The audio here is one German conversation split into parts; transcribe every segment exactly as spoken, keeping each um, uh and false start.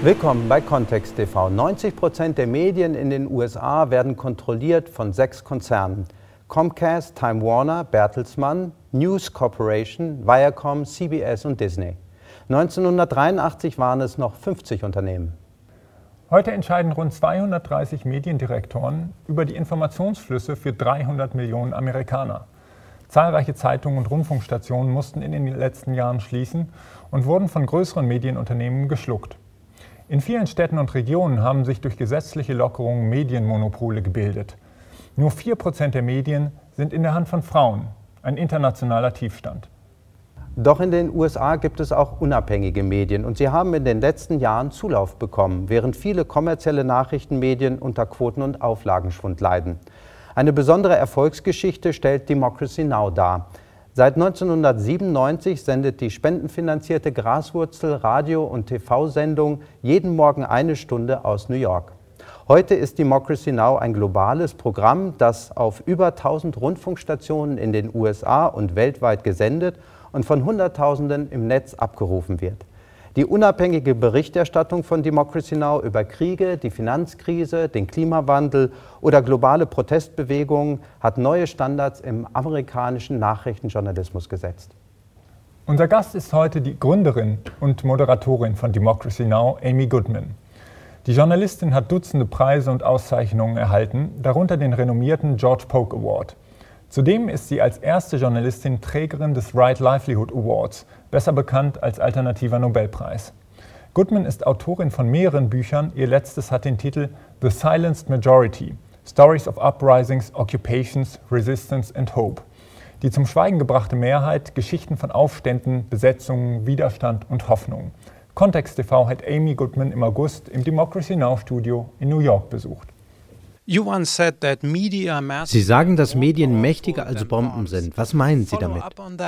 Willkommen bei Kontext T V. neunzig Prozent der Medien in den U S A werden kontrolliert von sechs Konzernen. Comcast, Time Warner, Bertelsmann, News Corporation, Viacom, C B S und Disney. neunzehnhundertdreiundachtzig waren es noch fünfzig Unternehmen. Heute entscheiden rund zweihundertdreißig Mediendirektoren über die Informationsflüsse für dreihundert Millionen Amerikaner. Zahlreiche Zeitungen und Rundfunkstationen mussten in den letzten Jahren schließen und wurden von größeren Medienunternehmen geschluckt. In vielen Städten und Regionen haben sich durch gesetzliche Lockerungen Medienmonopole gebildet. Nur vier Prozent der Medien sind in der Hand von Frauen, ein internationaler Tiefstand. Doch in den U S A gibt es auch unabhängige Medien und sie haben in den letzten Jahren Zulauf bekommen, während viele kommerzielle Nachrichtenmedien unter Quoten- und Auflagenschwund leiden. Eine besondere Erfolgsgeschichte stellt Democracy Now! Dar. Seit neunzehnhundertsiebenundneunzig sendet die spendenfinanzierte Graswurzel Radio- und T V-Sendung jeden Morgen eine Stunde aus New York. Heute ist Democracy Now! Ein globales Programm, das auf über tausend Rundfunkstationen in den U S A und weltweit gesendet und von Hunderttausenden im Netz abgerufen wird. Die unabhängige Berichterstattung von Democracy Now! Über Kriege, die Finanzkrise, den Klimawandel oder globale Protestbewegungen hat neue Standards im amerikanischen Nachrichtenjournalismus gesetzt. Unser Gast ist heute die Gründerin und Moderatorin von Democracy Now!, Amy Goodman. Die Journalistin hat Dutzende Preise und Auszeichnungen erhalten, darunter den renommierten George Polk Award. Zudem ist sie als erste Journalistin Trägerin des Right Livelihood Awards, besser bekannt als alternativer Nobelpreis. Goodman ist Autorin von mehreren Büchern, ihr letztes hat den Titel The Silenced Majority – Stories of Uprisings, Occupations, Resistance and Hope. Die zum Schweigen gebrachte Mehrheit, Geschichten von Aufständen, Besetzungen, Widerstand und Hoffnung. Kontext T V hat Amy Goodman im August im Democracy Now! Studio in New York besucht. Sie sagen, dass Medien mächtiger als Bomben sind. Was meinen Sie damit?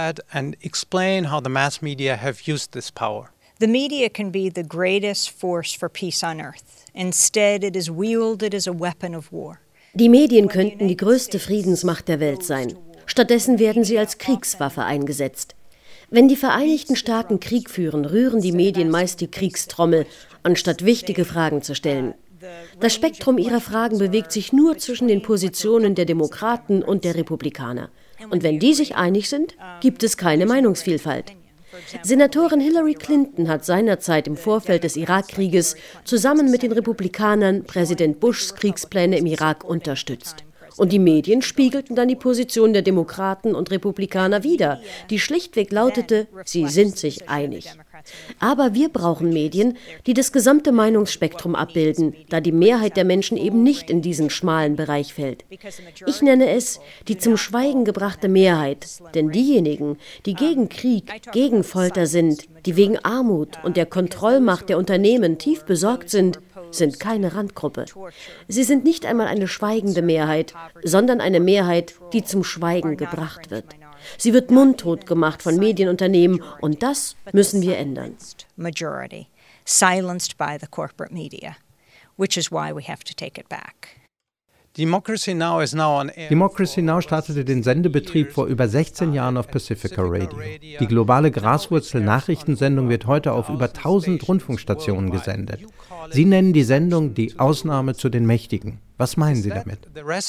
The media can be the greatest force for peace on earth. Instead, it is wielded as a weapon of war. Die Medien könnten die größte Friedensmacht der Welt sein. Stattdessen werden sie als Kriegswaffe eingesetzt. Wenn die Vereinigten Staaten Krieg führen, rühren die Medien meist die Kriegstrommel, anstatt wichtige Fragen zu stellen. Das Spektrum ihrer Fragen bewegt sich nur zwischen den Positionen der Demokraten und der Republikaner. Und wenn die sich einig sind, gibt es keine Meinungsvielfalt. Senatorin Hillary Clinton hat seinerzeit im Vorfeld des Irakkrieges zusammen mit den Republikanern Präsident Bushs Kriegspläne im Irak unterstützt. Und die Medien spiegelten dann die Position der Demokraten und Republikaner wider, die schlichtweg lautete, sie sind sich einig. Aber wir brauchen Medien, die das gesamte Meinungsspektrum abbilden, da die Mehrheit der Menschen eben nicht in diesen schmalen Bereich fällt. Ich nenne es die zum Schweigen gebrachte Mehrheit, denn diejenigen, die gegen Krieg, gegen Folter sind, die wegen Armut und der Kontrollmacht der Unternehmen tief besorgt sind, sind keine Randgruppe. Sie sind nicht einmal eine schweigende Mehrheit, sondern eine Mehrheit, die zum Schweigen gebracht wird. Sie wird mundtot gemacht von Medienunternehmen und das müssen wir ändern. Majority, silenced by the corporate media, which is why we have to take it back. Democracy Now! Is now on air. Democracy Now! Startete den Sendebetrieb vor über sechzehn Jahren auf Pacifica Radio. Die globale Graswurzel-Nachrichtensendung wird heute auf über tausend Rundfunkstationen gesendet. Sie nennen die Sendung die Ausnahme zu den Mächtigen. Was meinen Sie damit?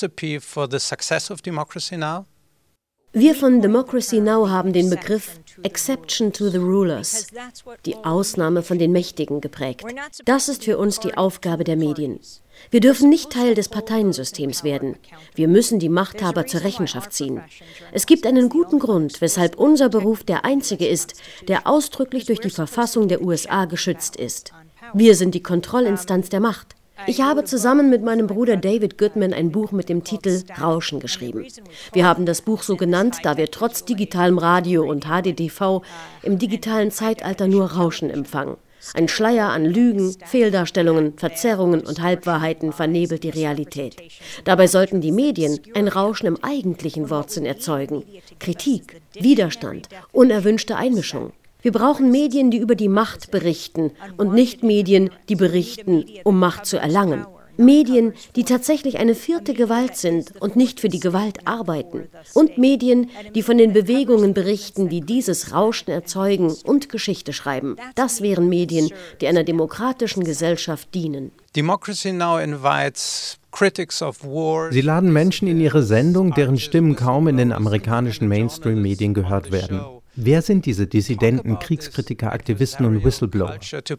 Wir von Democracy Now! Haben den Begriff Exception to the Rulers, die Ausnahme von den Mächtigen, geprägt. Das ist für uns die Aufgabe der Medien. Wir dürfen nicht Teil des Parteiensystems werden. Wir müssen die Machthaber zur Rechenschaft ziehen. Es gibt einen guten Grund, weshalb unser Beruf der einzige ist, der ausdrücklich durch die Verfassung der U S A geschützt ist. Wir sind die Kontrollinstanz der Macht. Ich habe zusammen mit meinem Bruder David Goodman ein Buch mit dem Titel Rauschen geschrieben. Wir haben das Buch so genannt, da wir trotz digitalem Radio und H D T V im digitalen Zeitalter nur Rauschen empfangen. Ein Schleier an Lügen, Fehldarstellungen, Verzerrungen und Halbwahrheiten vernebelt die Realität. Dabei sollten die Medien ein Rauschen im eigentlichen Wortsinn erzeugen. Kritik, Widerstand, unerwünschte Einmischung. Wir brauchen Medien, die über die Macht berichten und nicht Medien, die berichten, um Macht zu erlangen. Medien, die tatsächlich eine vierte Gewalt sind und nicht für die Gewalt arbeiten. Und Medien, die von den Bewegungen berichten, die dieses Rauschen erzeugen und Geschichte schreiben. Das wären Medien, die einer demokratischen Gesellschaft dienen. Democracy Now! Invites Sie laden Menschen in ihre Sendung, deren Stimmen kaum in den amerikanischen Mainstream-Medien gehört werden. Wer sind diese Dissidenten, Kriegskritiker, Aktivisten und Whistleblower?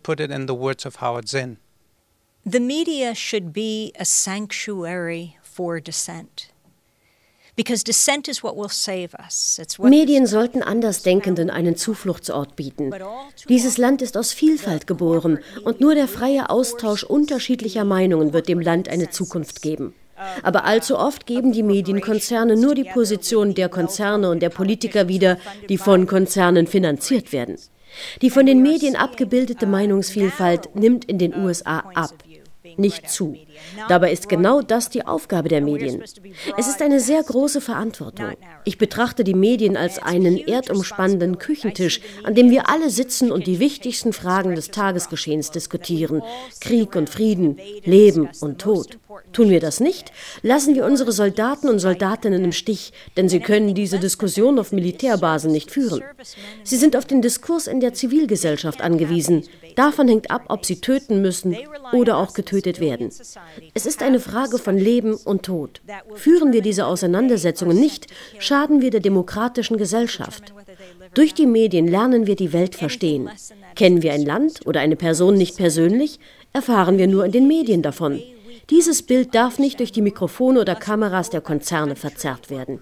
The media should be a sanctuary for dissent. Medien sollten Andersdenkenden einen Zufluchtsort bieten. Dieses Land ist aus Vielfalt geboren und nur der freie Austausch unterschiedlicher Meinungen wird dem Land eine Zukunft geben. Aber allzu oft geben die Medienkonzerne nur die Position der Konzerne und der Politiker wieder, die von Konzernen finanziert werden. Die von den Medien abgebildete Meinungsvielfalt nimmt in den U S A ab, nicht zu. Dabei ist genau das die Aufgabe der Medien. Es ist eine sehr große Verantwortung. Ich betrachte die Medien als einen erdumspannenden Küchentisch, an dem wir alle sitzen und die wichtigsten Fragen des Tagesgeschehens diskutieren. Krieg und Frieden, Leben und Tod. Tun wir das nicht, lassen wir unsere Soldaten und Soldatinnen im Stich, denn sie können diese Diskussion auf Militärbasen nicht führen. Sie sind auf den Diskurs in der Zivilgesellschaft angewiesen. Davon hängt ab, ob sie töten müssen oder auch getötet werden. Es ist eine Frage von Leben und Tod. Führen wir diese Auseinandersetzungen nicht, schaden wir der demokratischen Gesellschaft. Durch die Medien lernen wir die Welt verstehen. Kennen wir ein Land oder eine Person nicht persönlich, erfahren wir nur in den Medien davon. Dieses Bild darf nicht durch die Mikrofone oder Kameras der Konzerne verzerrt werden.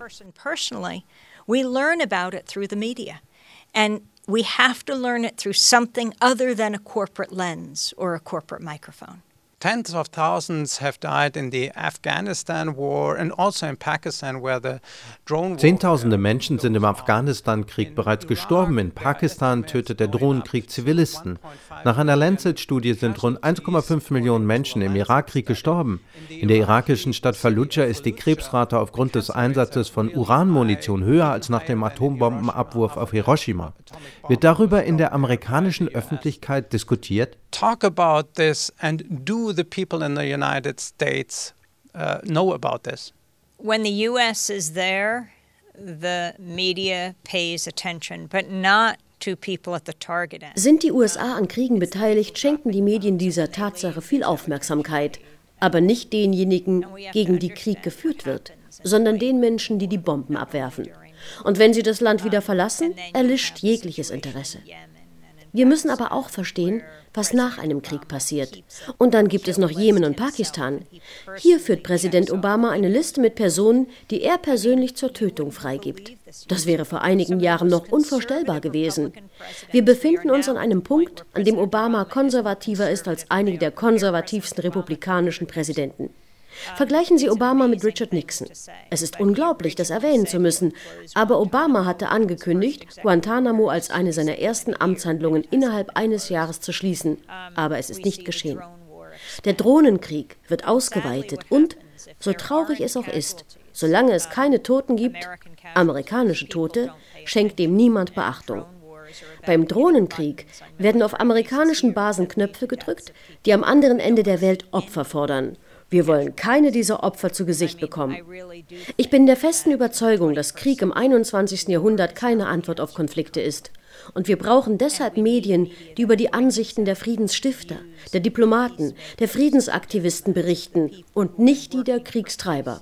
We learn about it through the media. And we have to learn it through something other than a corporate lens or a corporate microphone. Tens of thousands have died in the Afghanistan war and also in Pakistan where the drone war. Zehntausende Menschen sind im Afghanistan-Krieg bereits gestorben. In Pakistan tötet der Drohnenkrieg Zivilisten. Nach einer Lancet-Studie sind rund eins Komma fünf Millionen Menschen im Irakkrieg gestorben. In der irakischen Stadt Fallujah ist die Krebsrate aufgrund des Einsatzes von Uranmunition höher als nach dem Atombombenabwurf auf Hiroshima. Wird darüber in der amerikanischen Öffentlichkeit diskutiert? Talk about this and do the people in the United States uh, know about this? When the U S is there, the media pays attention, but not to people at the target end. Sind die U S A an Kriegen beteiligt, schenken die Medien dieser Tatsache viel Aufmerksamkeit, aber nicht denjenigen, gegen die Krieg geführt wird, sondern den Menschen, die die Bomben abwerfen. Und wenn sie das Land wieder verlassen, erlischt jegliches Interesse. Wir müssen aber auch verstehen, was nach einem Krieg passiert. Und dann gibt es noch Jemen und Pakistan. Hier führt Präsident Obama eine Liste mit Personen, die er persönlich zur Tötung freigibt. Das wäre vor einigen Jahren noch unvorstellbar gewesen. Wir befinden uns an einem Punkt, an dem Obama konservativer ist als einige der konservativsten republikanischen Präsidenten. Vergleichen Sie Obama mit Richard Nixon. Es ist unglaublich, das erwähnen zu müssen, aber Obama hatte angekündigt, Guantanamo als eine seiner ersten Amtshandlungen innerhalb eines Jahres zu schließen, aber es ist nicht geschehen. Der Drohnenkrieg wird ausgeweitet und, so traurig es auch ist, solange es keine Toten gibt, amerikanische Tote, schenkt dem niemand Beachtung. Beim Drohnenkrieg werden auf amerikanischen Basen Knöpfe gedrückt, die am anderen Ende der Welt Opfer fordern. Wir wollen keine dieser Opfer zu Gesicht bekommen. Ich bin der festen Überzeugung, dass Krieg im einundzwanzigsten Jahrhundert keine Antwort auf Konflikte ist. Und wir brauchen deshalb Medien, die über die Ansichten der Friedensstifter, der Diplomaten, der Friedensaktivisten berichten und nicht die der Kriegstreiber.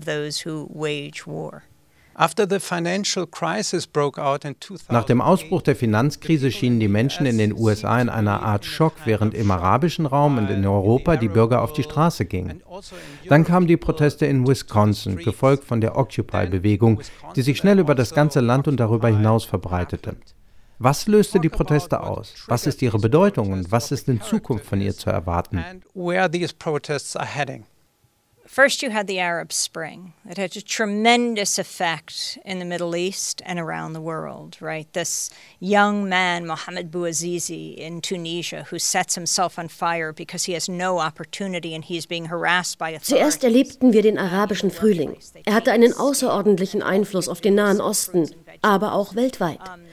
Nach dem Ausbruch der Finanzkrise schienen die Menschen in den U S A in einer Art Schock, während im arabischen Raum und in Europa die Bürger auf die Straße gingen. Dann kamen die Proteste in Wisconsin, gefolgt von der Occupy-Bewegung, die sich schnell über das ganze Land und darüber hinaus verbreitete. Was löste die Proteste aus? Was ist ihre Bedeutung und was ist in Zukunft von ihr zu erwarten? First, you had the Arab Spring. It had a tremendous effect in the Middle East and around the world, right? This young man, Mohamed Bouazizi in Tunisia, who sets himself on fire because he has no opportunity and he's being harassed by authorities. Zuerst erlebten wir den arabischen Frühling. Er hatte einen außerordentlichen Einfluss auf den Nahen Osten, aber auch weltweit.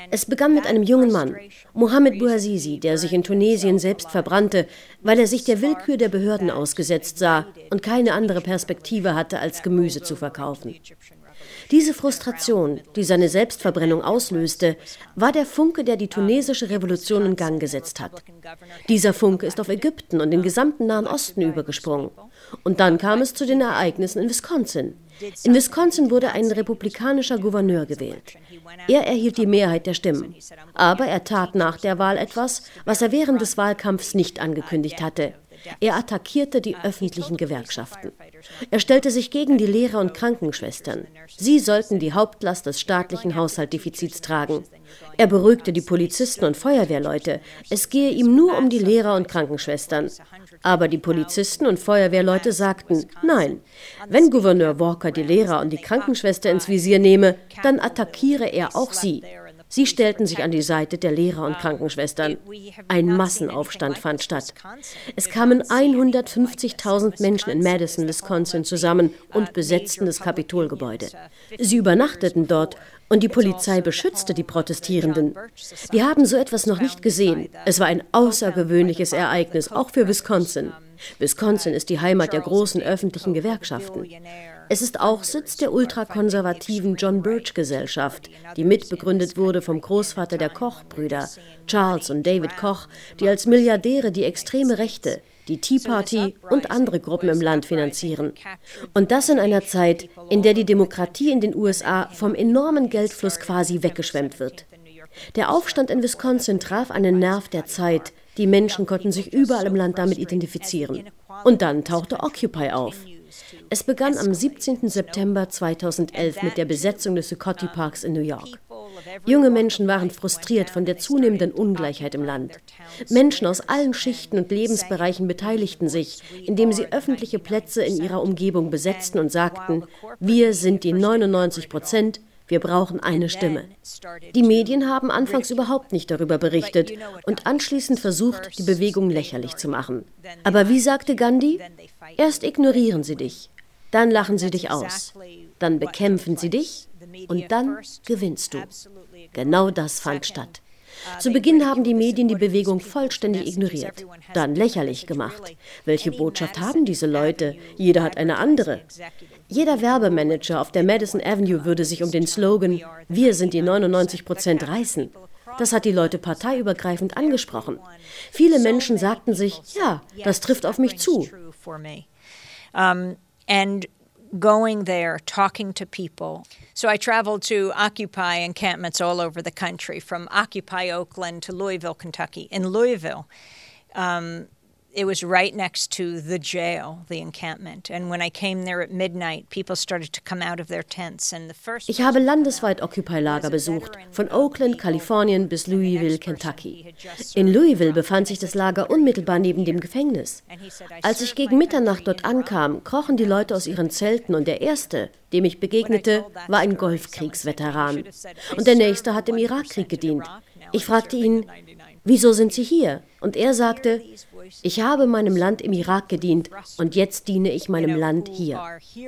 Es begann mit einem jungen Mann, Mohamed Bouazizi, der sich in Tunesien selbst verbrannte, weil er sich der Willkür der Behörden ausgesetzt sah und keine andere Perspektive hatte, als Gemüse zu verkaufen. Diese Frustration, die seine Selbstverbrennung auslöste, war der Funke, der die tunesische Revolution in Gang gesetzt hat. Dieser Funke ist auf Ägypten und den gesamten Nahen Osten übergesprungen. Und dann kam es zu den Ereignissen in Wisconsin. In Wisconsin wurde ein republikanischer Gouverneur gewählt. Er erhielt die Mehrheit der Stimmen. Aber er tat nach der Wahl etwas, was er während des Wahlkampfs nicht angekündigt hatte. Er attackierte die öffentlichen Gewerkschaften. Er stellte sich gegen die Lehrer und Krankenschwestern. Sie sollten die Hauptlast des staatlichen Haushaltsdefizits tragen. Er beruhigte die Polizisten und Feuerwehrleute. Es gehe ihm nur um die Lehrer und Krankenschwestern. Aber die Polizisten und Feuerwehrleute sagten, nein, wenn Gouverneur Walker die Lehrer und die Krankenschwester ins Visier nehme, dann attackiere er auch sie. Sie stellten sich an die Seite der Lehrer und Krankenschwestern. Ein Massenaufstand fand statt. Es kamen hundertfünfzigtausend Menschen in Madison, Wisconsin zusammen und besetzten das Kapitolgebäude. Sie übernachteten dort und die Polizei beschützte die Protestierenden. Wir haben so etwas noch nicht gesehen. Es war ein außergewöhnliches Ereignis, auch für Wisconsin. Wisconsin ist die Heimat der großen öffentlichen Gewerkschaften. Es ist auch Sitz der ultrakonservativen John Birch Gesellschaft, die mitbegründet wurde vom Großvater der Koch-Brüder, Charles und David Koch, die als Milliardäre die extreme Rechte, die Tea Party und andere Gruppen im Land finanzieren. Und das in einer Zeit, in der die Demokratie in den U S A vom enormen Geldfluss quasi weggeschwemmt wird. Der Aufstand in Wisconsin traf einen Nerv der Zeit. Die Menschen konnten sich überall im Land damit identifizieren. Und dann tauchte Occupy auf. Es begann am siebzehnten September zweitausendelf mit der Besetzung des Zuccotti Parks in New York. Junge Menschen waren frustriert von der zunehmenden Ungleichheit im Land. Menschen aus allen Schichten und Lebensbereichen beteiligten sich, indem sie öffentliche Plätze in ihrer Umgebung besetzten und sagten, wir sind die neunundneunzig Prozent, wir brauchen eine Stimme. Die Medien haben anfangs überhaupt nicht darüber berichtet und anschließend versucht, die Bewegung lächerlich zu machen. Aber wie sagte Gandhi? Erst ignorieren sie dich, dann lachen sie dich aus, dann bekämpfen sie dich und dann gewinnst du. Genau das fand statt. Zu Beginn haben die Medien die Bewegung vollständig ignoriert, dann lächerlich gemacht. Welche Botschaft haben diese Leute? Jeder hat eine andere. Jeder Werbemanager auf der Madison Avenue würde sich um den Slogan „Wir sind die neunundneunzig Prozent“ reißen. Das hat die Leute parteiübergreifend angesprochen. Viele Menschen sagten sich, ja, das trifft auf mich zu. Um, and going there, talking to people. So I traveled to Occupy encampments all over the country, from Occupy Oakland to Louisville, Kentucky. In Louisville, um, it was right next to the jail, the encampment. And when I came there at midnight, people started to come out of their tents. And the first Ich habe landesweit Occupy-Lager besucht, von Oakland, Kalifornien bis Louisville, Kentucky. In Louisville befand sich das Lager unmittelbar neben dem Gefängnis. Als ich gegen Mitternacht dort ankam, krochen die Leute aus ihren Zelten und der Erste, dem ich begegnete, war ein Golfkriegsveteran. Und der Nächste hat im Irakkrieg gedient. Ich fragte ihn, wieso sind Sie hier? Und er sagte, ich habe meinem Land im Irak gedient und jetzt diene ich meinem Land hier.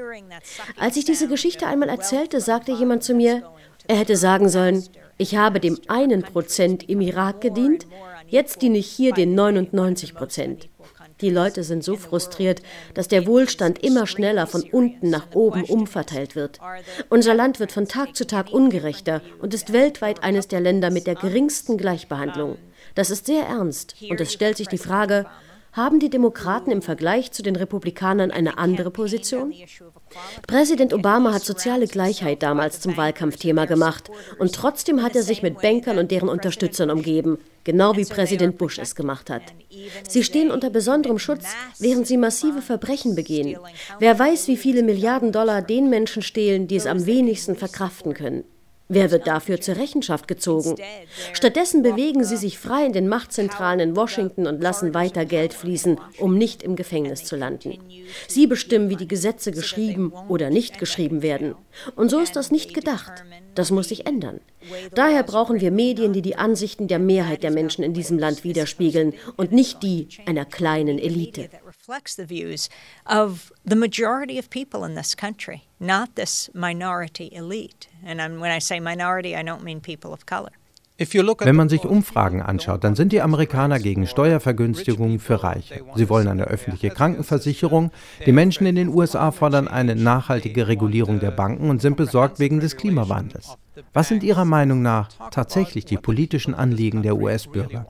Als ich diese Geschichte einmal erzählte, sagte jemand zu mir, er hätte sagen sollen, ich habe dem einen Prozent im Irak gedient, jetzt diene ich hier den neunundneunzig Prozent. Die Leute sind so frustriert, dass der Wohlstand immer schneller von unten nach oben umverteilt wird. Unser Land wird von Tag zu Tag ungerechter und ist weltweit eines der Länder mit der geringsten Gleichbehandlung. Das ist sehr ernst und es stellt sich die Frage, haben die Demokraten im Vergleich zu den Republikanern eine andere Position? Präsident Obama hat soziale Gleichheit damals zum Wahlkampfthema gemacht und trotzdem hat er sich mit Bankern und deren Unterstützern umgeben, genau wie Präsident Bush es gemacht hat. Sie stehen unter besonderem Schutz, während sie massive Verbrechen begehen. Wer weiß, wie viele Milliarden Dollar den Menschen stehlen, die es am wenigsten verkraften können. Wer wird dafür zur Rechenschaft gezogen? Stattdessen bewegen sie sich frei in den Machtzentralen in Washington und lassen weiter Geld fließen, um nicht im Gefängnis zu landen. Sie bestimmen, wie die Gesetze geschrieben oder nicht geschrieben werden. Und so ist das nicht gedacht. Das muss sich ändern. Daher brauchen wir Medien, die die Ansichten der Mehrheit der Menschen in diesem Land widerspiegeln und nicht die einer kleinen Elite. reflects the views of the majority of people in this country, not this minority elite. And I'm, when I say minority, I don't mean people of color. Wenn man sich Umfragen anschaut, dann sind die Amerikaner gegen Steuervergünstigungen für Reiche. Sie wollen eine öffentliche Krankenversicherung. Die Menschen in den U S A fordern eine nachhaltige Regulierung der Banken und sind besorgt wegen des Klimawandels. Was sind Ihrer Meinung nach tatsächlich die politischen Anliegen der U S-Bürger?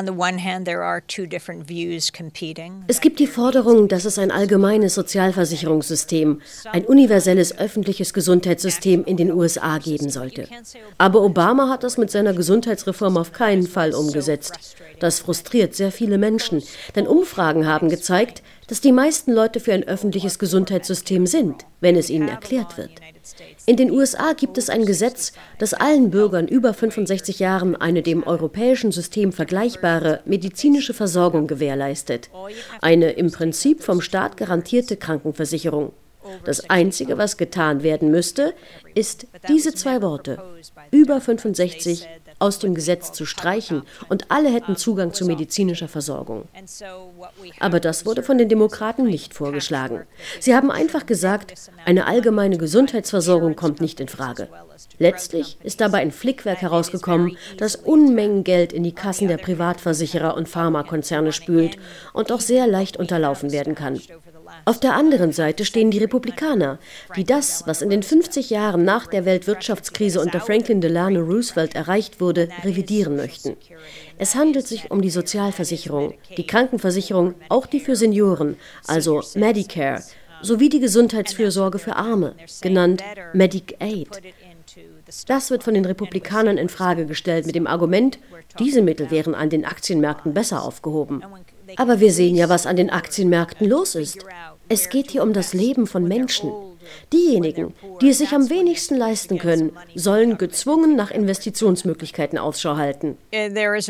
Es gibt die Forderung, dass es ein allgemeines Sozialversicherungssystem, ein universelles öffentliches Gesundheitssystem in den U S A geben sollte. Aber Obama hat das mit seiner Gesundheitsreform auf keinen Fall umgesetzt. Das frustriert sehr viele Menschen, denn Umfragen haben gezeigt, dass die meisten Leute für ein öffentliches Gesundheitssystem sind, wenn es ihnen erklärt wird. In den U S A gibt es ein Gesetz, das allen Bürgern über fünfundsechzig Jahren eine dem europäischen System vergleichbare medizinische Versorgung gewährleistet. Eine im Prinzip vom Staat garantierte Krankenversicherung. Das Einzige, was getan werden müsste, ist, diese zwei Worte, über fünfundsechzig, aus dem Gesetz zu streichen und alle hätten Zugang zu medizinischer Versorgung. Aber das wurde von den Demokraten nicht vorgeschlagen. Sie haben einfach gesagt, eine allgemeine Gesundheitsversorgung kommt nicht in Frage. Letztlich ist dabei ein Flickwerk herausgekommen, das Unmengen Geld in die Kassen der Privatversicherer und Pharmakonzerne spült und auch sehr leicht unterlaufen werden kann. Auf der anderen Seite stehen die Republikaner, die das, was in den fünfzig Jahren nach der Weltwirtschaftskrise unter Franklin Delano Roosevelt erreicht wurde, revidieren möchten. Es handelt sich um die Sozialversicherung, die Krankenversicherung, auch die für Senioren, also Medicare, sowie die Gesundheitsfürsorge für Arme, genannt Medicaid. Das wird von den Republikanern in Frage gestellt mit dem Argument, diese Mittel wären an den Aktienmärkten besser aufgehoben. Aber wir sehen ja, was an den Aktienmärkten los ist. Es geht hier um das Leben von Menschen. Diejenigen, die es sich am wenigsten leisten können, sollen gezwungen nach Investitionsmöglichkeiten Ausschau halten. Es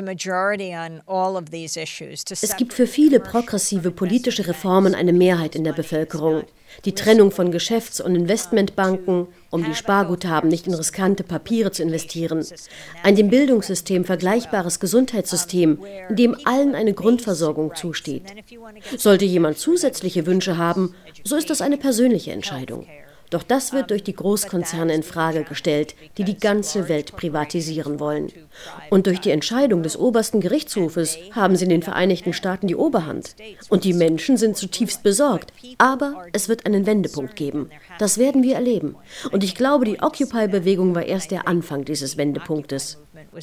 gibt für viele progressive politische Reformen eine Mehrheit in der Bevölkerung. Die Trennung von Geschäfts- und Investmentbanken, um die Sparguthaben nicht in riskante Papiere zu investieren. Ein dem Bildungssystem vergleichbares Gesundheitssystem, in dem allen eine Grundversorgung zusteht. Sollte jemand zusätzliche Wünsche haben, so ist das eine persönliche Entscheidung. Doch das wird durch die Großkonzerne in Frage gestellt, die die ganze Welt privatisieren wollen. Und durch die Entscheidung des obersten Gerichtshofes haben sie in den Vereinigten Staaten die Oberhand. Und die Menschen sind zutiefst besorgt. Aber es wird einen Wendepunkt geben. Das werden wir erleben. Und ich glaube, die Occupy-Bewegung war erst der Anfang dieses Wendepunktes.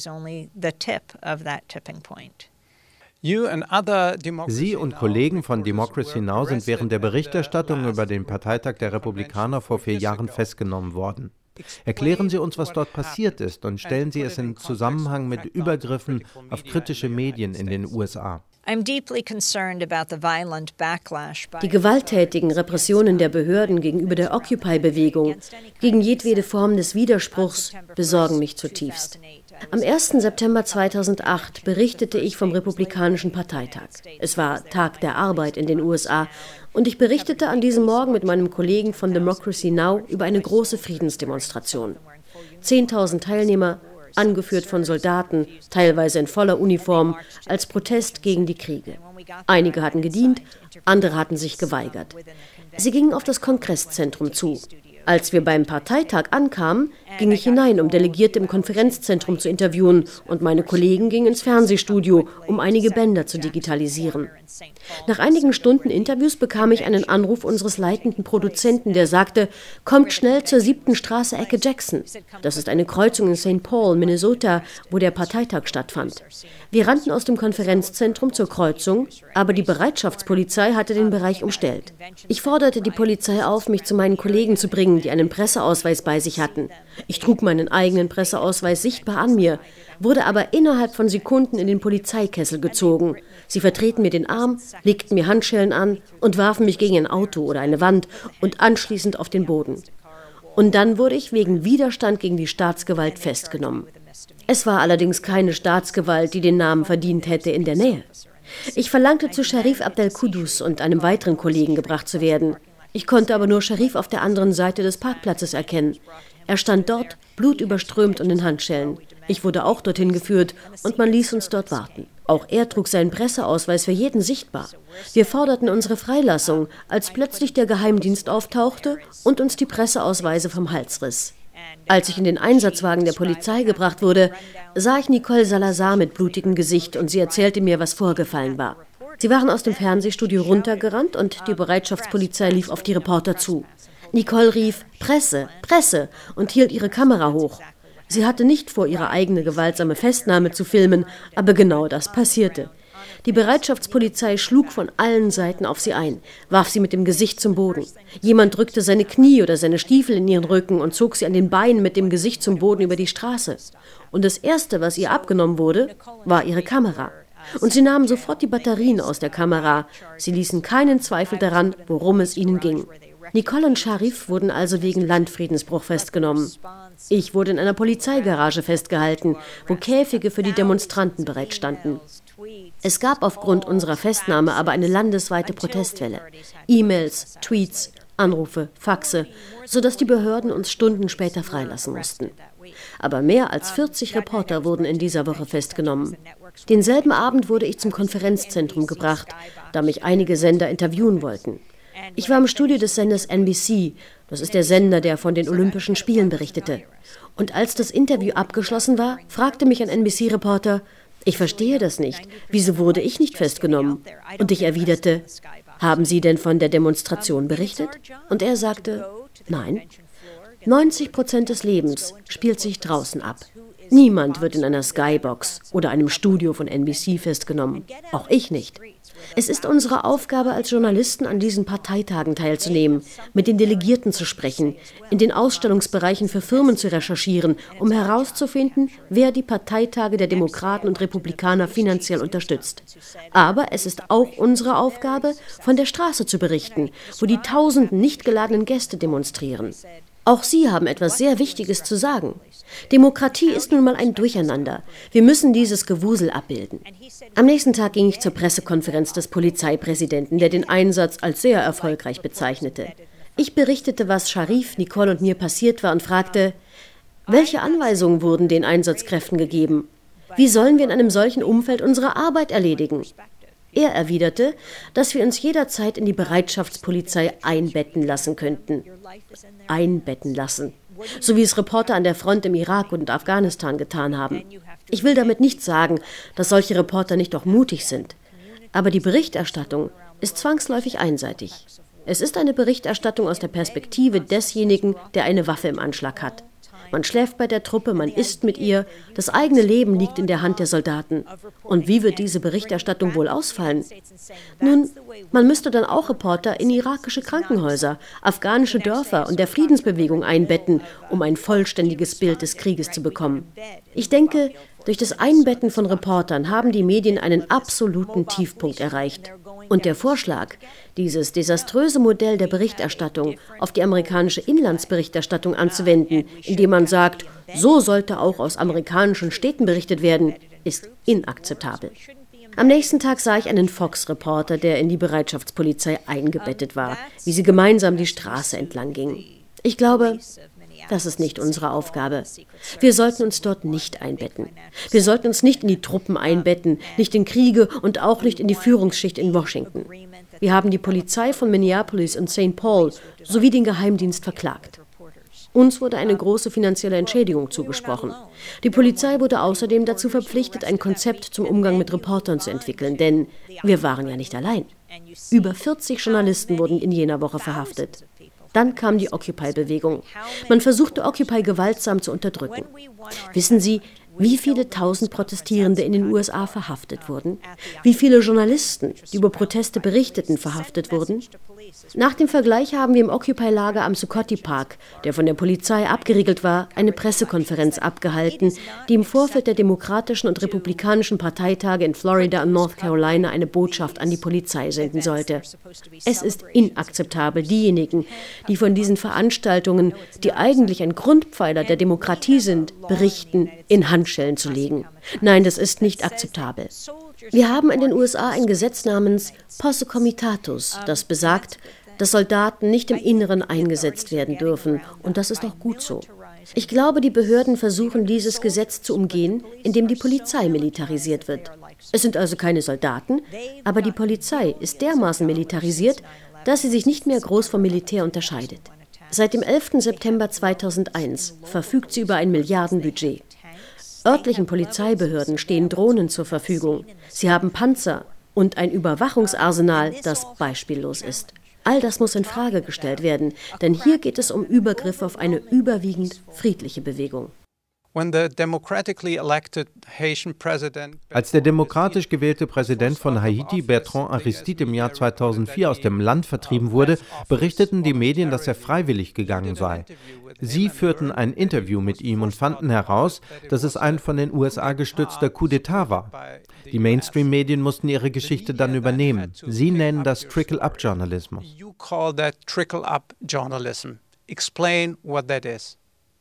Sie und Kollegen von Democracy Now! Sind während der Berichterstattung über den Parteitag der Republikaner vor vier Jahren festgenommen worden. Erklären Sie uns, was dort passiert ist, und stellen Sie es in Zusammenhang mit Übergriffen auf kritische Medien in den U S A. Die gewalttätigen Repressionen der Behörden gegenüber der Occupy-Bewegung, gegen jedwede Form des Widerspruchs, besorgen mich zutiefst. Am ersten September zweitausendacht berichtete ich vom Republikanischen Parteitag. Es war Tag der Arbeit in den U S A und ich berichtete an diesem Morgen mit meinem Kollegen von Democracy Now! Über eine große Friedensdemonstration. Zehntausend Teilnehmer, angeführt von Soldaten, teilweise in voller Uniform, als Protest gegen die Kriege. Einige hatten gedient, andere hatten sich geweigert. Sie gingen auf das Kongresszentrum zu. Als wir beim Parteitag ankamen, ging ich hinein, um Delegierte im Konferenzzentrum zu interviewen, und meine Kollegen gingen ins Fernsehstudio, um einige Bänder zu digitalisieren. Nach einigen Stunden Interviews bekam ich einen Anruf unseres leitenden Produzenten, der sagte, kommt schnell zur siebten Straße Ecke Jackson. Das ist eine Kreuzung in Saint Paul, Minnesota, wo der Parteitag stattfand. Wir rannten aus dem Konferenzzentrum zur Kreuzung, aber die Bereitschaftspolizei hatte den Bereich umstellt. Ich forderte die Polizei auf, mich zu meinen Kollegen zu bringen, die einen Presseausweis bei sich hatten. Ich trug meinen eigenen Presseausweis sichtbar an mir, wurde aber innerhalb von Sekunden in den Polizeikessel gezogen. Sie verdrehten mir den Arm, legten mir Handschellen an und warfen mich gegen ein Auto oder eine Wand und anschließend auf den Boden. Und dann wurde ich wegen Widerstand gegen die Staatsgewalt festgenommen. Es war allerdings keine Staatsgewalt, die den Namen verdient hätte, in der Nähe. Ich verlangte, zu Sharif Abdel Kudus und einem weiteren Kollegen gebracht zu werden. Ich konnte aber nur Sharif auf der anderen Seite des Parkplatzes erkennen. Er stand dort, blutüberströmt und in Handschellen. Ich wurde auch dorthin geführt und man ließ uns dort warten. Auch er trug seinen Presseausweis für jeden sichtbar. Wir forderten unsere Freilassung, als plötzlich der Geheimdienst auftauchte und uns die Presseausweise vom Hals riss. Als ich in den Einsatzwagen der Polizei gebracht wurde, sah ich Nicole Salazar mit blutigem Gesicht und sie erzählte mir, was vorgefallen war. Sie waren aus dem Fernsehstudio runtergerannt und die Bereitschaftspolizei lief auf die Reporter zu. Nicole rief »Presse, Presse« und hielt ihre Kamera hoch. Sie hatte nicht vor, ihre eigene gewaltsame Festnahme zu filmen, aber genau das passierte. Die Bereitschaftspolizei schlug von allen Seiten auf sie ein, warf sie mit dem Gesicht zum Boden. Jemand drückte seine Knie oder seine Stiefel in ihren Rücken und zog sie an den Beinen mit dem Gesicht zum Boden über die Straße. Und das Erste, was ihr abgenommen wurde, war ihre Kamera. Und sie nahmen sofort die Batterien aus der Kamera. Sie ließen keinen Zweifel daran, worum es ihnen ging. Nicole und Sharif wurden also wegen Landfriedensbruch festgenommen. Ich wurde in einer Polizeigarage festgehalten, wo Käfige für die Demonstranten bereitstanden. Es gab aufgrund unserer Festnahme aber eine landesweite Protestwelle. E-Mails, Tweets, Anrufe, Faxe, sodass die Behörden uns Stunden später freilassen mussten. Aber mehr als vierzig Reporter wurden in dieser Woche festgenommen. Denselben Abend wurde ich zum Konferenzzentrum gebracht, da mich einige Sender interviewen wollten. Ich war im Studio des Senders N B C, das ist der Sender, der von den Olympischen Spielen berichtete. Und als das Interview abgeschlossen war, fragte mich ein N B C-Reporter, ich verstehe das nicht, wieso wurde ich nicht festgenommen? Und ich erwiderte, haben Sie denn von der Demonstration berichtet? Und er sagte, nein. neunzig Prozent des Lebens spielt sich draußen ab. Niemand wird in einer Skybox oder einem Studio von N B C festgenommen, auch ich nicht. Es ist unsere Aufgabe als Journalisten, an diesen Parteitagen teilzunehmen, mit den Delegierten zu sprechen, in den Ausstellungsbereichen für Firmen zu recherchieren, um herauszufinden, wer die Parteitage der Demokraten und Republikaner finanziell unterstützt. Aber es ist auch unsere Aufgabe, von der Straße zu berichten, wo die tausenden nicht geladenen Gäste demonstrieren. Auch Sie haben etwas sehr Wichtiges zu sagen. Demokratie ist nun mal ein Durcheinander. Wir müssen dieses Gewusel abbilden. Am nächsten Tag ging ich zur Pressekonferenz des Polizeipräsidenten, der den Einsatz als sehr erfolgreich bezeichnete. Ich berichtete, was Sharif, Nicole und mir passiert war und fragte, welche Anweisungen wurden den Einsatzkräften gegeben? Wie sollen wir in einem solchen Umfeld unsere Arbeit erledigen? Er erwiderte, dass wir uns jederzeit in die Bereitschaftspolizei einbetten lassen könnten. Einbetten lassen. So wie es Reporter an der Front im Irak und Afghanistan getan haben. Ich will damit nicht sagen, dass solche Reporter nicht auch mutig sind. Aber die Berichterstattung ist zwangsläufig einseitig. Es ist eine Berichterstattung aus der Perspektive desjenigen, der eine Waffe im Anschlag hat. Man schläft bei der Truppe, man isst mit ihr, das eigene Leben liegt in der Hand der Soldaten. Und wie wird diese Berichterstattung wohl ausfallen? Nun, man müsste dann auch Reporter in irakische Krankenhäuser, afghanische Dörfer und der Friedensbewegung einbetten, um ein vollständiges Bild des Krieges zu bekommen. Ich denke, durch das Einbetten von Reportern haben die Medien einen absoluten Tiefpunkt erreicht. Und der Vorschlag, dieses desaströse Modell der Berichterstattung auf die amerikanische Inlandsberichterstattung anzuwenden, indem man sagt, so sollte auch aus amerikanischen Städten berichtet werden, ist inakzeptabel. Am nächsten Tag sah ich einen Fox-Reporter, der in die Bereitschaftspolizei eingebettet war, wie sie gemeinsam die Straße entlang gingen. Ich glaube, das ist nicht unsere Aufgabe. Wir sollten uns dort nicht einbetten. Wir sollten uns nicht in die Truppen einbetten, nicht in Kriege und auch nicht in die Führungsschicht in Washington. Wir haben die Polizei von Minneapolis und Saint Paul sowie den Geheimdienst verklagt. Uns wurde eine große finanzielle Entschädigung zugesprochen. Die Polizei wurde außerdem dazu verpflichtet, ein Konzept zum Umgang mit Reportern zu entwickeln, denn wir waren ja nicht allein. Über vierzig Journalisten wurden in jener Woche verhaftet. Dann kam die Occupy-Bewegung. Man versuchte Occupy gewaltsam zu unterdrücken. Wissen Sie, wie viele tausend Protestierende in den U S A verhaftet wurden? Wie viele Journalisten, die über Proteste berichteten, verhaftet wurden? Nach dem Vergleich haben wir im Occupy-Lager am Zuccotti Park, der von der Polizei abgeriegelt war, eine Pressekonferenz abgehalten, die im Vorfeld der demokratischen und republikanischen Parteitage in Florida und North Carolina eine Botschaft an die Polizei senden sollte. Es ist inakzeptabel, diejenigen, die von diesen Veranstaltungen, die eigentlich ein Grundpfeiler der Demokratie sind, berichten, in Handschellen zu legen. Nein, das ist nicht akzeptabel. Wir haben in den U S A ein Gesetz namens Posse Comitatus, das besagt, dass Soldaten nicht im Inneren eingesetzt werden dürfen. Und das ist auch gut so. Ich glaube, die Behörden versuchen, dieses Gesetz zu umgehen, indem die Polizei militarisiert wird. Es sind also keine Soldaten, aber die Polizei ist dermaßen militarisiert, dass sie sich nicht mehr groß vom Militär unterscheidet. Seit dem elften September zweitausendeins verfügt sie über ein Milliardenbudget. Örtlichen Polizeibehörden stehen Drohnen zur Verfügung. Sie haben Panzer und ein Überwachungsarsenal, das beispiellos ist. All das muss in Frage gestellt werden, denn hier geht es um Übergriffe auf eine überwiegend friedliche Bewegung. Als der demokratisch gewählte Präsident von Haiti, Bertrand Aristide, im Jahr zweitausendvier aus dem Land vertrieben wurde, berichteten die Medien, dass er freiwillig gegangen sei. Sie führten ein Interview mit ihm und fanden heraus, dass es ein von den U S A gestützter Coup d'État war. Die Mainstream-Medien mussten ihre Geschichte dann übernehmen. Sie nennen das Trickle-up-Journalismus. Explain what that is.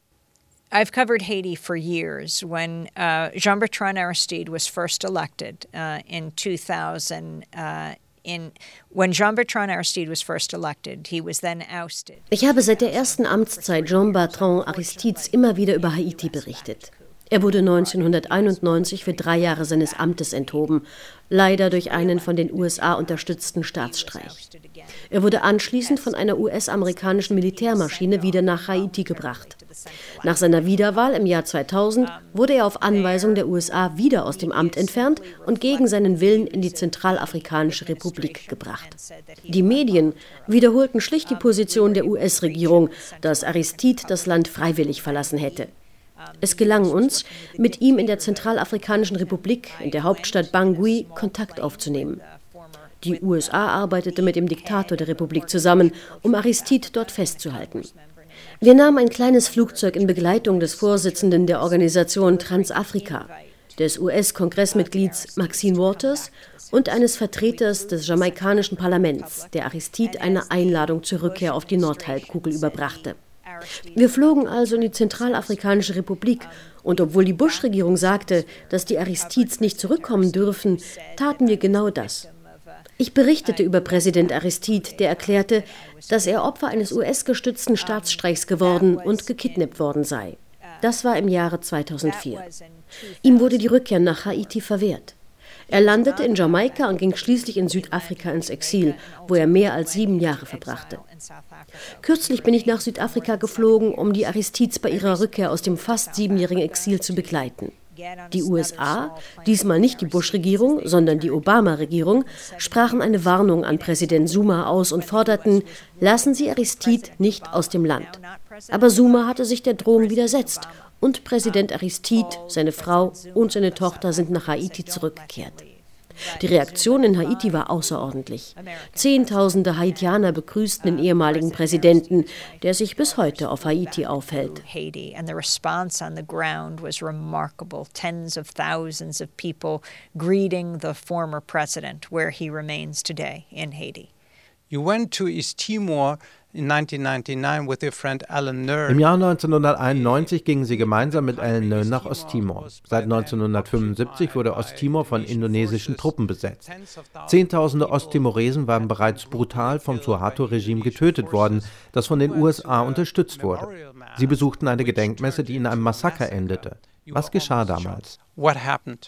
I've covered Haiti for years. When uh, Jean-Bertrand Aristide was first elected uh, in two thousand, uh, in when Jean-Bertrand Aristide was first elected, he was then ousted. Ich habe seit der ersten Amtszeit Jean-Bertrand Aristides immer wieder über Haiti berichtet. Er wurde neunzehnhunderteinundneunzig für drei Jahre seines Amtes enthoben, leider durch einen von den U S A unterstützten Staatsstreich. Er wurde anschließend von einer U S-amerikanischen Militärmaschine wieder nach Haiti gebracht. Nach seiner Wiederwahl im Jahr zweitausend wurde er auf Anweisung der U S A wieder aus dem Amt entfernt und gegen seinen Willen in die Zentralafrikanische Republik gebracht. Die Medien wiederholten schlicht die Position der U S-Regierung, dass Aristide das Land freiwillig verlassen hätte. Es gelang uns, mit ihm in der Zentralafrikanischen Republik, in der Hauptstadt Bangui, Kontakt aufzunehmen. Die U S A arbeitete mit dem Diktator der Republik zusammen, um Aristide dort festzuhalten. Wir nahmen ein kleines Flugzeug in Begleitung des Vorsitzenden der Organisation Transafrika, des U S-Kongressmitglieds Maxine Waters und eines Vertreters des jamaikanischen Parlaments, der Aristide eine Einladung zur Rückkehr auf die Nordhalbkugel überbrachte. Wir flogen also in die Zentralafrikanische Republik und obwohl die Bush-Regierung sagte, dass die Aristides nicht zurückkommen dürfen, taten wir genau das. Ich berichtete über Präsident Aristide, der erklärte, dass er Opfer eines U S-gestützten Staatsstreichs geworden und gekidnappt worden sei. Das war im Jahre zweitausendvier. Ihm wurde die Rückkehr nach Haiti verwehrt. Er landete in Jamaika und ging schließlich in Südafrika ins Exil, wo er mehr als sieben Jahre verbrachte. Kürzlich bin ich nach Südafrika geflogen, um die Aristides bei ihrer Rückkehr aus dem fast siebenjährigen Exil zu begleiten. Die U S A, diesmal nicht die Bush-Regierung, sondern die Obama-Regierung, sprachen eine Warnung an Präsident Zuma aus und forderten, lassen Sie Aristide nicht aus dem Land. Aber Zuma hatte sich der Drohung widersetzt und Präsident Aristide, seine Frau und seine Tochter sind nach Haiti zurückgekehrt. Die Reaktion in Haiti war außerordentlich. Zehntausende Haitianer begrüßten den ehemaligen Präsidenten, der sich bis heute auf Haiti aufhält. And the response on the ground was remarkable. Tens of thousands of people greeting the former president, where he remains today in Haiti. You went to East Timor in nineteen ninety-nine with your friend Alan Nern. Im Jahr neunzehnhunderteinundneunzig gingen sie gemeinsam mit Alan Nern nach Osttimor. Seit neunzehnhundertfünfundsiebzig wurde Osttimor von indonesischen Truppen besetzt. Zehntausende Osttimoresen waren bereits brutal vom Suharto-Regime getötet worden, das von den U S A unterstützt wurde. Sie besuchten eine Gedenkmesse, die in einem Massaker endete. Was geschah damals? What happened?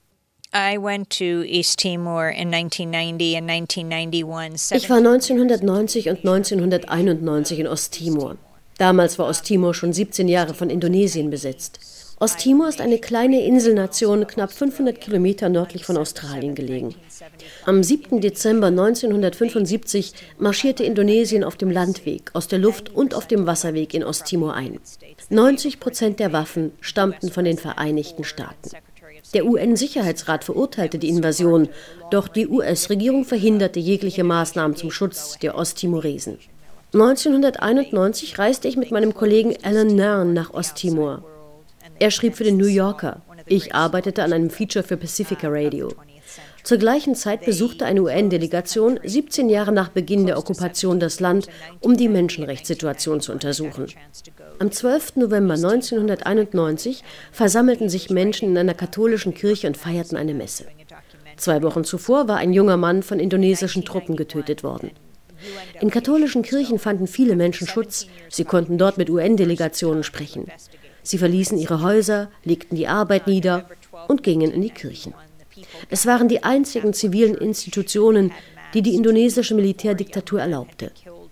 I went to East Timor in nineteen ninety and nineteen ninety-one. Ich war neunzehnhundertneunzig und neunzehnhunderteinundneunzig in Osttimor. Damals war Osttimor schon siebzehn Jahre von Indonesien besetzt. Osttimor ist eine kleine Inselnation, knapp fünfhundert Kilometer nördlich von Australien gelegen. Am siebten Dezember neunzehnhundertfünfundsiebzig marschierte Indonesien auf dem Landweg, aus der Luft und auf dem Wasserweg in Osttimor ein. neunzig Prozent der Waffen stammten von den Vereinigten Staaten. Der U N-Sicherheitsrat verurteilte die Invasion, doch die U S-Regierung verhinderte jegliche Maßnahmen zum Schutz der Osttimoresen. neunzehnhunderteinundneunzig reiste ich mit meinem Kollegen Alan Nern nach Osttimor. Er schrieb für den New Yorker. Ich arbeitete an einem Feature für Pacifica Radio. Zur gleichen Zeit besuchte eine U N-Delegation siebzehn Jahre nach Beginn der Okkupation das Land, um die Menschenrechtssituation zu untersuchen. Am zwölften November neunzehnhunderteinundneunzig versammelten sich Menschen in einer katholischen Kirche und feierten eine Messe. Zwei Wochen zuvor war ein junger Mann von indonesischen Truppen getötet worden. In katholischen Kirchen fanden viele Menschen Schutz. Sie konnten dort mit U N-Delegationen sprechen. Sie verließen ihre Häuser, legten die Arbeit nieder und gingen in die Kirchen. Es waren die einzigen zivilen Institutionen, die die indonesische Militärdiktatur erlaubte.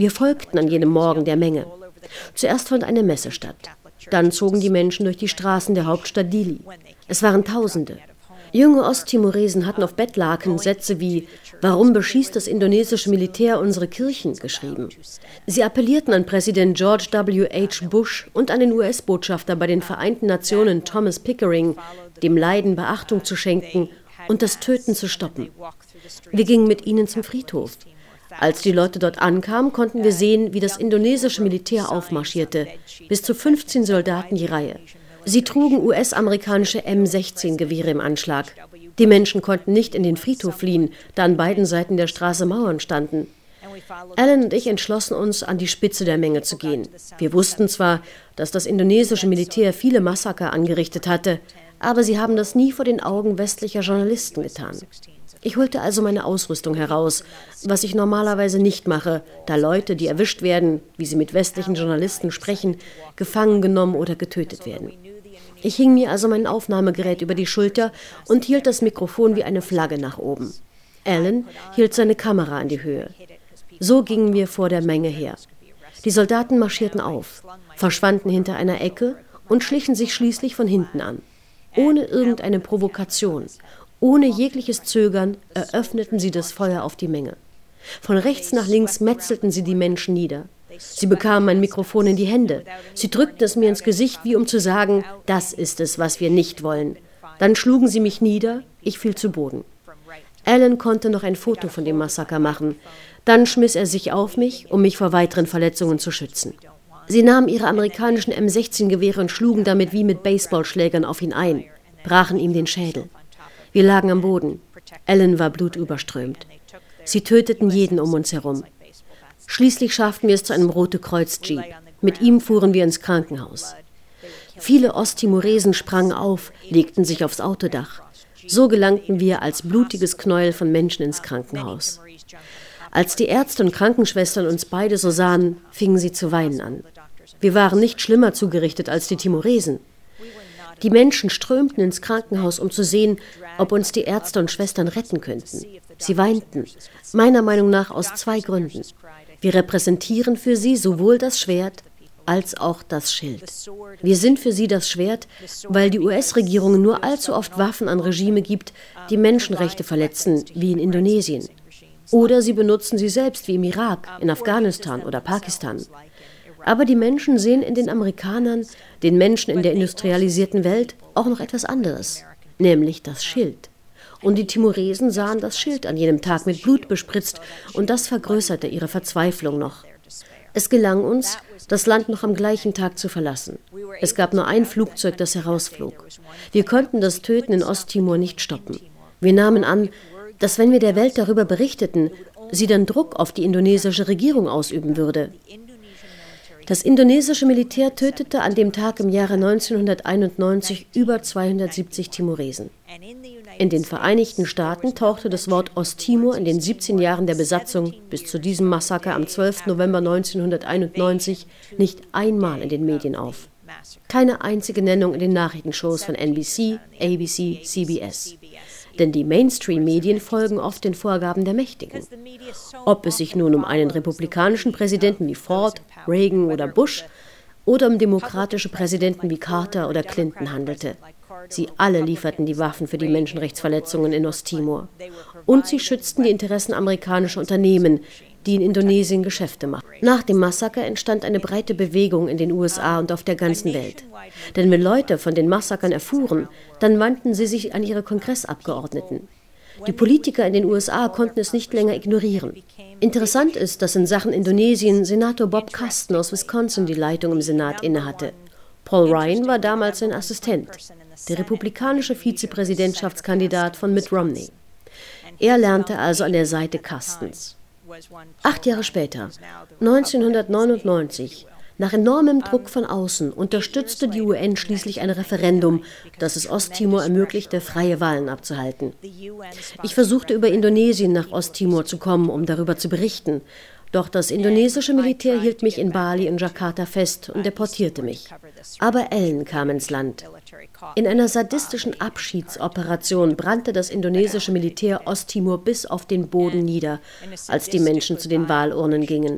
Wir folgten an jenem Morgen der Menge. Zuerst fand eine Messe statt. Dann zogen die Menschen durch die Straßen der Hauptstadt Dili. Es waren Tausende. Junge Osttimoresen hatten auf Bettlaken Sätze wie »Warum beschießt das indonesische Militär unsere Kirchen?« geschrieben. Sie appellierten an Präsident George W. H. Bush und an den U S-Botschafter bei den Vereinten Nationen Thomas Pickering, dem Leiden Beachtung zu schenken und das Töten zu stoppen. Wir gingen mit ihnen zum Friedhof. Als die Leute dort ankamen, konnten wir sehen, wie das indonesische Militär aufmarschierte, bis zu fünfzehn Soldaten je Reihe. Sie trugen U S-amerikanische M sechzehn Gewehre im Anschlag. Die Menschen konnten nicht in den Friedhof fliehen, da an beiden Seiten der Straße Mauern standen. Alan und ich entschlossen uns, an die Spitze der Menge zu gehen. Wir wussten zwar, dass das indonesische Militär viele Massaker angerichtet hatte, aber sie haben das nie vor den Augen westlicher Journalisten getan. Ich holte also meine Ausrüstung heraus, was ich normalerweise nicht mache, da Leute, die erwischt werden, wie sie mit westlichen Journalisten sprechen, gefangen genommen oder getötet werden. Ich hing mir also mein Aufnahmegerät über die Schulter und hielt das Mikrofon wie eine Flagge nach oben. Alan hielt seine Kamera an die Höhe. So gingen wir vor der Menge her. Die Soldaten marschierten auf, verschwanden hinter einer Ecke und schlichen sich schließlich von hinten an. Ohne irgendeine Provokation, ohne jegliches Zögern eröffneten sie das Feuer auf die Menge. Von rechts nach links metzelten sie die Menschen nieder. Sie bekamen mein Mikrofon in die Hände. Sie drückten es mir ins Gesicht, wie um zu sagen, das ist es, was wir nicht wollen. Dann schlugen sie mich nieder, ich fiel zu Boden. Alan konnte noch ein Foto von dem Massaker machen. Dann schmiss er sich auf mich, um mich vor weiteren Verletzungen zu schützen. Sie nahmen ihre amerikanischen M sechzehn Gewehre und schlugen damit wie mit Baseballschlägern auf ihn ein, brachen ihm den Schädel. Wir lagen am Boden. Alan war blutüberströmt. Sie töteten jeden um uns herum. Schließlich schafften wir es zu einem Rote-Kreuz-Jeep. Mit ihm fuhren wir ins Krankenhaus. Viele Osttimoresen sprangen auf, legten sich aufs Autodach. So gelangten wir als blutiges Knäuel von Menschen ins Krankenhaus. Als die Ärzte und Krankenschwestern uns beide so sahen, fingen sie zu weinen an. Wir waren nicht schlimmer zugerichtet als die Timoresen. Die Menschen strömten ins Krankenhaus, um zu sehen, ob uns die Ärzte und Schwestern retten könnten. Sie weinten, meiner Meinung nach aus zwei Gründen. Wir repräsentieren für sie sowohl das Schwert als auch das Schild. Wir sind für sie das Schwert, weil die U S-Regierung nur allzu oft Waffen an Regime gibt, die Menschenrechte verletzen, wie in Indonesien. Oder sie benutzen sie selbst, wie im Irak, in Afghanistan oder Pakistan. Aber die Menschen sehen in den Amerikanern, den Menschen in der industrialisierten Welt, auch noch etwas anderes, nämlich das Schild. Und die Timoresen sahen das Schild an jenem Tag mit Blut bespritzt und das vergrößerte ihre Verzweiflung noch. Es gelang uns, das Land noch am gleichen Tag zu verlassen. Es gab nur ein Flugzeug, das herausflog. Wir konnten das Töten in Osttimor nicht stoppen. Wir nahmen an, dass wenn wir der Welt darüber berichteten, sie dann Druck auf die indonesische Regierung ausüben würde. Das indonesische Militär tötete an dem Tag im Jahre neunzehnhunderteinundneunzig über zweihundertsiebzig Timoresen. In den Vereinigten Staaten tauchte das Wort Osttimor in den siebzehn Jahren der Besatzung bis zu diesem Massaker am zwölften November neunzehnhunderteinundneunzig nicht einmal in den Medien auf. Keine einzige Nennung in den Nachrichtenshows von N B C, A B C, C B S. Denn die Mainstream-Medien folgen oft den Vorgaben der Mächtigen. Ob es sich nun um einen republikanischen Präsidenten wie Ford, Reagan oder Bush oder um demokratische Präsidenten wie Carter oder Clinton handelte. Sie alle lieferten die Waffen für die Menschenrechtsverletzungen in Osttimor. Und sie schützten die Interessen amerikanischer Unternehmen, die in Indonesien Geschäfte machen. Nach dem Massaker entstand eine breite Bewegung in den U S A und auf der ganzen Welt. Denn wenn Leute von den Massakern erfuhren, dann wandten sie sich an ihre Kongressabgeordneten. Die Politiker in den U S A konnten es nicht länger ignorieren. Interessant ist, dass in Sachen Indonesien Senator Bob Kasten aus Wisconsin die Leitung im Senat innehatte. Paul Ryan war damals sein Assistent, der republikanische Vizepräsidentschaftskandidat von Mitt Romney. Er lernte also an der Seite Kastens. Acht Jahre später, neunzehnhundertneunundneunzig, nach enormem Druck von außen, unterstützte die U N schließlich ein Referendum, das es Osttimor ermöglichte, freie Wahlen abzuhalten. Ich versuchte über Indonesien nach Osttimor zu kommen, um darüber zu berichten. Doch das indonesische Militär hielt mich in Bali und Jakarta fest und deportierte mich. Aber Alan kam ins Land. In einer sadistischen Abschiedsoperation brannte das indonesische Militär Osttimor bis auf den Boden nieder, als die Menschen zu den Wahlurnen gingen.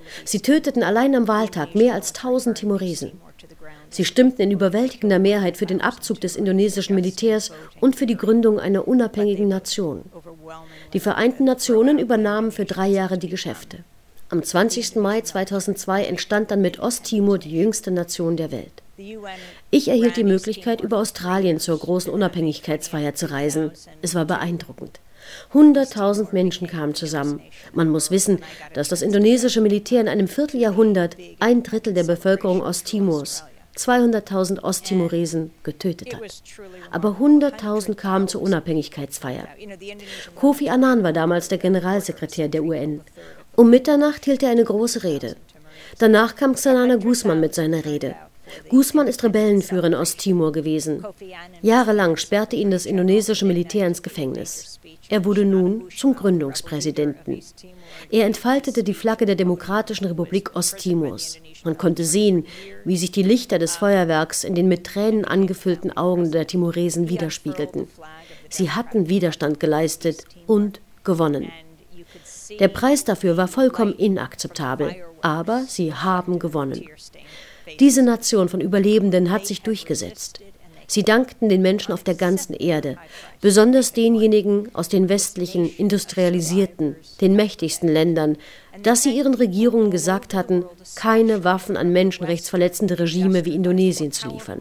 Sie töteten allein am Wahltag mehr als tausend Timoresen. Sie stimmten in überwältigender Mehrheit für den Abzug des indonesischen Militärs und für die Gründung einer unabhängigen Nation. Die Vereinten Nationen übernahmen für drei Jahre die Geschäfte. Am zwanzigsten Mai zweitausendzwei entstand dann mit Osttimor die jüngste Nation der Welt. Ich erhielt die Möglichkeit, über Australien zur großen Unabhängigkeitsfeier zu reisen. Es war beeindruckend. Hunderttausend Menschen kamen zusammen. Man muss wissen, dass das indonesische Militär in einem Vierteljahrhundert ein Drittel der Bevölkerung Osttimors, zweihunderttausend Osttimoresen, getötet hat. Aber hunderttausend kamen zur Unabhängigkeitsfeier. Kofi Annan war damals der Generalsekretär der U N. Um Mitternacht hielt er eine große Rede. Danach kam Xanana Gusman mit seiner Rede. Gusman ist Rebellenführer in Osttimor gewesen. Jahrelang sperrte ihn das indonesische Militär ins Gefängnis. Er wurde nun zum Gründungspräsidenten. Er entfaltete die Flagge der Demokratischen Republik Osttimors. Man konnte sehen, wie sich die Lichter des Feuerwerks in den mit Tränen angefüllten Augen der Timoresen widerspiegelten. Sie hatten Widerstand geleistet und gewonnen. Der Preis dafür war vollkommen inakzeptabel, aber sie haben gewonnen. Diese Nation von Überlebenden hat sich durchgesetzt. Sie dankten den Menschen auf der ganzen Erde, besonders denjenigen aus den westlichen, industrialisierten, den mächtigsten Ländern, dass sie ihren Regierungen gesagt hatten, keine Waffen an menschenrechtsverletzende Regime wie Indonesien zu liefern.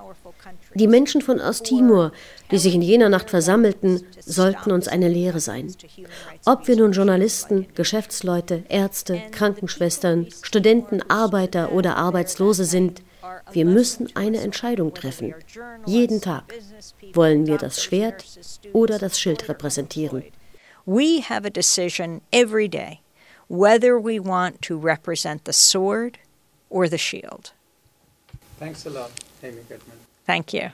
Die Menschen von Osttimor, die sich in jener Nacht versammelten, sollten uns eine Lehre sein. Ob wir nun Journalisten, Geschäftsleute, Ärzte, Krankenschwestern, Studenten, Arbeiter oder Arbeitslose sind, wir müssen eine Entscheidung treffen. Jeden Tag. Wollen wir das Schwert oder das Schild repräsentieren? We have a decision every day whether we want to represent the sword or the shield. Thanks a lot, Amy Goodman. Thank you.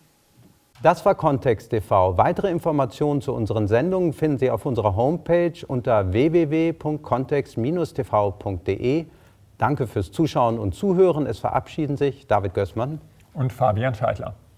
Das war Kontext T V. Weitere Informationen zu unseren Sendungen finden Sie auf unserer Homepage unter w w w punkt kontext Bindestrich t v punkt de. Danke fürs Zuschauen und Zuhören. Es verabschieden sich David Gößmann und Fabian Scheidler.